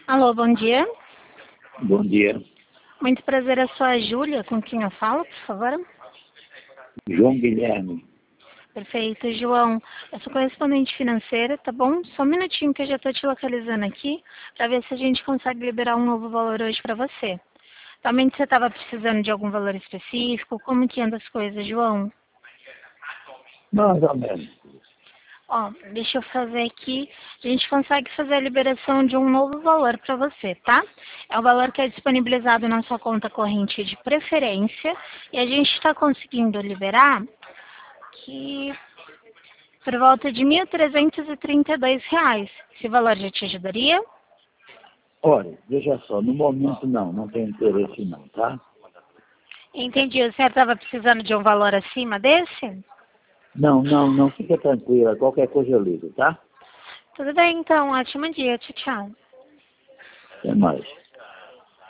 Alô, bom dia. Bom dia. Muito prazer, eu sou a Júlia, com quem eu falo, por favor? João Guilherme. Perfeito, João. Eu sou correspondente financeira, tá bom? Só um minutinho que eu já estou te localizando aqui, para ver se a gente consegue liberar um novo valor hoje para você. Realmente você estava precisando de algum valor específico? Como que anda as coisas, João? Mais ou menos. Ó, deixa eu fazer aqui. A gente consegue fazer a liberação de um novo valor para você, tá? É o valor que é disponibilizado na sua conta corrente de preferência. E a gente está conseguindo liberar que por volta de R$ 1.332. Esse valor já te ajudaria? Olha, veja só, no momento não tem interesse não, tá? Entendi. O senhor estava precisando de um valor acima desse? Não, fica tranquila, qualquer coisa eu ligo, tá? Tudo bem, então. Ótimo dia. Tchau, tchau. Até mais.